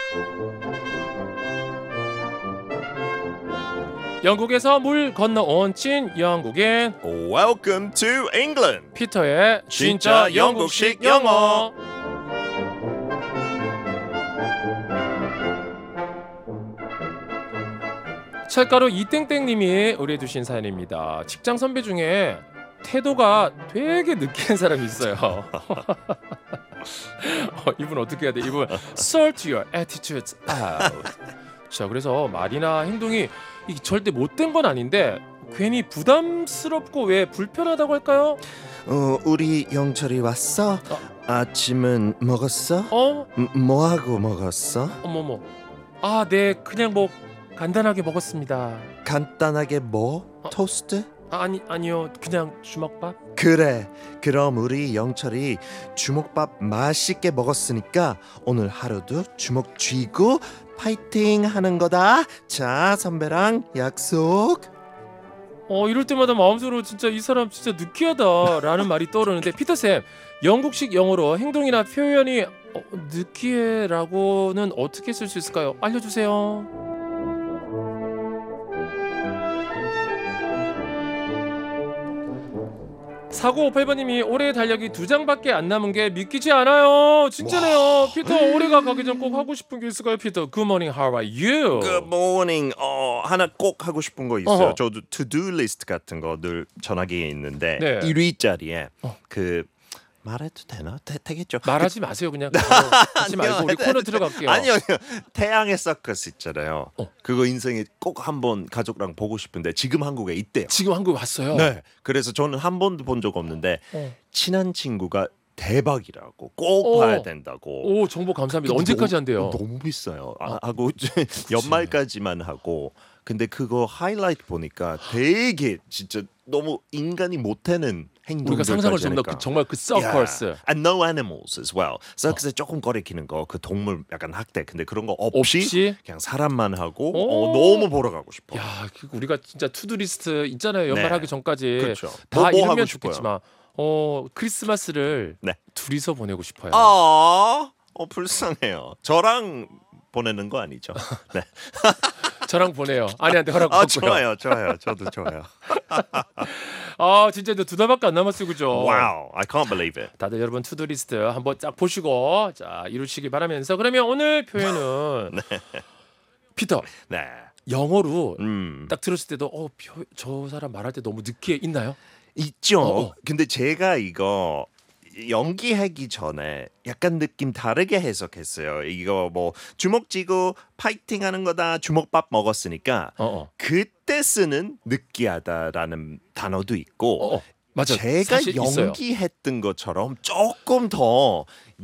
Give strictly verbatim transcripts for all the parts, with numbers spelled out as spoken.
영국에서 물 건너온 찐 영국인 Welcome to England. 피터의 진짜 진짜 영국식 영국식 영어. 찰가루 이땡땡님이 의뢰해주신 사연입니다. 직장 선배 중에 태도가 되게 느끼한 사람이 있어요. 어, 이분 어떻게 해야 돼? 이분 sort your attitudes out. 자, 그래서 말이나 행동이 이게 절대 못된 건 아닌데 괜히 부담스럽고 왜 불편하다고 할까요? 어, 우리 영철이 왔어? 어. 아침은 먹었어? 어? 음, 뭐 하고 먹었어? 어머머. 아, 네, 그냥 뭐 간단하게 먹었습니다. 간단하게 뭐? 어. 토스트? 아, 아니 아니요, 그냥 주먹밥. 그래. 그럼 우리 영철이 주먹밥 맛있게 먹었으니까 오늘 하루도 주먹 쥐고 파이팅 하는 거다. 자, 선배랑 약속. 어, 이럴 때마다 마음속으로 진짜 이 사람 진짜 느끼하다라는 말이 떠오르는데 피터쌤, 영국식 영어로 행동이나 표현이 어, 느끼해라고는 어떻게 쓸 수 있을까요? 알려주세요. 사구오팔 번님이 올해 달력이 두 장밖에 안 남은 게 믿기지 않아요. 진짜네요. 피터, 올해가 가기 전 꼭 하고 싶은 게 있을까요? 피터, good morning, how are you? Good morning. 어, 하나 꼭 하고 싶은 거 있어요. 어허. 저도 to-do list 같은 거 늘 전화기에 있는데 네. 일 위짜리에 어. 그 말해도 되나? 되, 되겠죠. 말하지 마세요. 그냥 그거 하지 말고 우리 코너 들어갈게요. 아니요, 아니요. 태양의 서커스 있잖아요. 어. 그거 인생에 꼭 한번 가족랑 보고 싶은데 지금 한국에 있대요. 지금 한국 왔어요. 네. 그래서 저는 한 번도 본 적 없는데 어. 친한 친구가 대박이라고 꼭 어. 봐야 된다고. 오, 정보 감사합니다. 근데 언제까지 너무- 한대요? 너무 비싸요. 아, 하고 연말까지만 하고. 근데 그거 하이라이트 보니까 되게 진짜 너무 인간이 못하는 행동들. 우리가 상상을 좀 더 정말 그 서커스. Yeah. And no animals as well. 서커스에 조금 거리키는 거, 그 동물 약간 학대. 근데 그런 거 없이, 없이? 그냥 사람만 하고 오. 어, 너무 보러 가고 싶어. 야, 그 우리가 진짜 투두 리스트 있잖아요. 연말하기 네. 전까지. 그렇죠. 다 뭐, 뭐 이루면 하고 싶어요? 좋겠지만 어, 크리스마스를 네. 둘이서 보내고 싶어요. 아, 어, 불쌍해요. 저랑 보내는 거 아니죠? 네. 저랑 보내요. 아내한테 허락 아, 받고요. 좋아요, 좋아요. 저도 좋아요. 아, 진짜 이제 두 달밖에 안 남았어요, 그죠? Wow, I can't believe it. 다들 여러분 투두 리스트 한번 쫙 보시고 자 이루시기 바라면서 그러면 오늘 표현은 피터, 네. 영어로 음. 딱 들었을 때도 어, 표- 저 사람 말할 때 너무 느끼해 있나요? 있죠. 어, 어. 근데 제가 이거 연기하기 전에 약간 느낌 다르게 해석했어요. 이거 뭐 주먹 쥐고 파이팅 하는 거다. 주먹밥 먹었으니까 어, 어. 그때 쓰는 느끼하다라는 단어도 있고 어, 어. 맞아. 제가 사실 있어요. 연기했던 것처럼 조금 더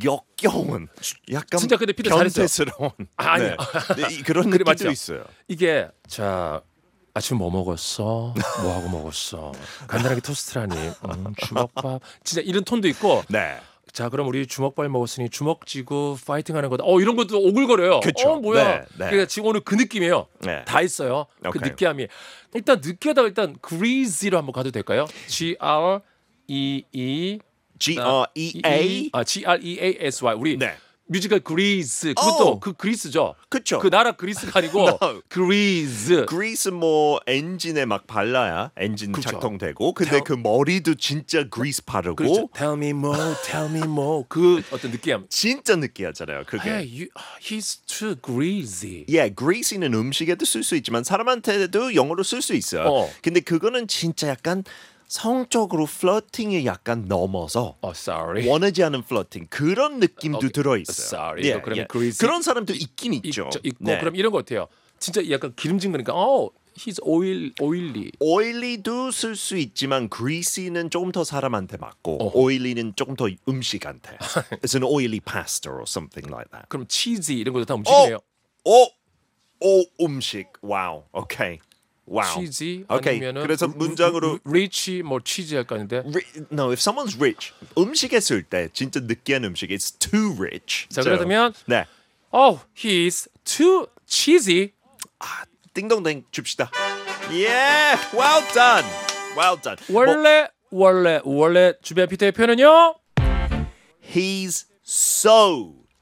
역겨운 약간 진짜 근데 피터 잘했어요. 변태스러운 아, 아니요. 네. 네, 그런 그래, 느낌도 맞죠? 있어요. 이게 자 아침 뭐 먹었어? 뭐 하고 먹었어? 간단하게 토스트라니. 음, 주먹밥. 진짜 이런 톤도 있고. 네. 자, 그럼 우리 주먹밥 먹었으니 주먹 쥐고 파이팅하는 거다. 어, 이런 것도 오글거려요. 그쵸. 어, 뭐야? 네, 네. 그러니까 지금 오늘 그 느낌이에요. 네. 다 있어요. 그 오케이. 느끼함이. 일단 느끼하다가 일단 greasy로 한번 가도 될까요? G R E E G R E A. 아, G R E A S Y. 우리 네. 뮤지컬 그리스. 그것도 어. 그 그리스죠. 그쵸. 그 나라 그리스가 아니고 No. 그리스. 그리스 뭐 엔진에 막 발라야 엔진 그렇죠. 작동되고 근데 tel- 그 머리도 진짜 그리스 바르고 그렇죠. Tell me more, tell me more. 그 어떤 느끼함. 진짜 느끼하잖아요. 그게. Hey, you, he's too greasy. 예, 그리스는 음식에도 쓸 수 있지만 사람한테도 영어로 쓸 수 있어요. 어. 근데 그거는 진짜 약간 성적으로 플러팅이 약간 넘어서 Oh, sorry. 원하지 않은 플러팅 그런 느낌도 오케이. 들어 있어요. Sorry. 이거 그러면 greasy- 그런 사람도 있긴 있죠. 있죠, 있고 네. 그럼 이런 거 어때요? 진짜 약간 기름진 거니까 oh, he's oil, oily. 오일리도 쓸 수 있지만 greasy는 조금 더 사람한테 맞고 어허. 오일리는 조금 더 음식한테. It's an oily pasta or something like that. 그럼 cheesy 이런 것도 다 음식이에요. 오, 오 음식. 와우. 오케이. 와우. cheesy 오케이. 아니면은 그래서 문장으로 rich 뭐 cheesy 할까 하는데. ri- No, if someone's rich, 음식에 쓸 때 진짜 느끼한 음식, it's too rich. 자, 그렇다면 네, oh, he's too cheesy. 아, 띵동댕 줍시다. Yeah, well done, well done. 원래 원래 원래 주변 피터의 표현은요. He's so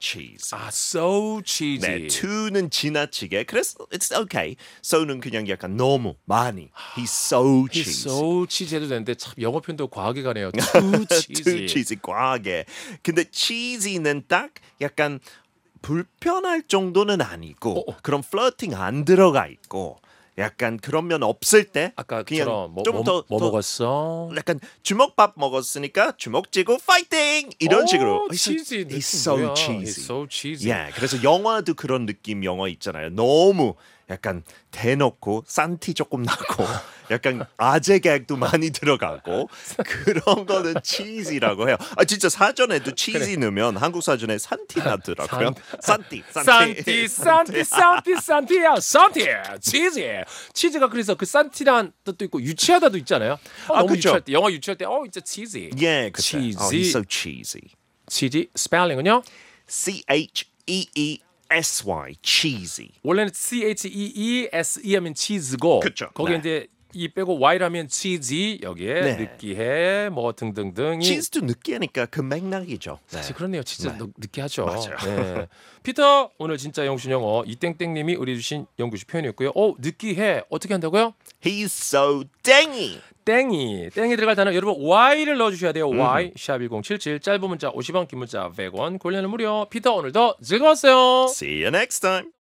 cheese. 아, so cheesy. 네, to는 지나치게. 그래서 it's okay. so는 그냥 약간 너무 많이. He's so He's cheesy. so cheesy 해도 되는데 참 영어 표현도 과하게 가네요. Too cheesy. too cheesy. 과하게. 근데 cheesy는 딱 약간 불편할 정도는 아니고 어, 어. 그런 flirting 안 들어가 있고 약간 그런 면 없을 때 아까처럼 뭐, 좀 뭐, 더, 뭐 더 먹었어? 약간 주먹밥 먹었으니까 주먹 쥐고 파이팅 이런 오, 식으로. cheesy. He's so 뭐야? cheesy. He's so cheesy. 예, 그래서 영화도 그런 느낌 영화 있잖아요. 너무 약간 대놓고 싼티 조금 나고 약간 아재 개그도 많이 들어가고 그런 거는 치즈라고 해요. 아 진짜 사전에도 치즈 넣으면 한국 사전에 산티 나더라고요. 산티, 산티, 산티, 산티, 산티야, 산티, 치즈. 치즈가 그래서 그 산티란 뜻도 있고 유치하다도 있잖아요. 어, 아, 너무 그쵸. 유치할 때 영어 유치할 때, 어, 진짜 치즈. 예, 그때. 치즈. Oh, he's so cheesy. 치즈 스펠링은요? C H E E S Y, cheesy. 원래는 C H E E S E 하면 치즈고 그쵸. 거기에 네. 이제 이 빼고 Y라면 치즈 여기에 네. 느끼해 뭐 등등등이 치즈도 느끼하니까 그 맥락이죠. 네. 사실 그렇네요. 진짜 네. 느끼하죠. 맞아요. 네. 피터 오늘 진짜 영신 영어 이땡땡님이 의뢰주신 영구식 표현이었고요. 어 느끼해 어떻게 한다고요? He's so 땡이. 땡이 땡이 들어갈 단어 여러분 Y를 넣어주셔야 돼요. Y 샵 일공칠칠 짧은 문자 오십 원 긴 문자 백 원 골려는 무료. 피터 오늘도 즐거웠어요. See you next time.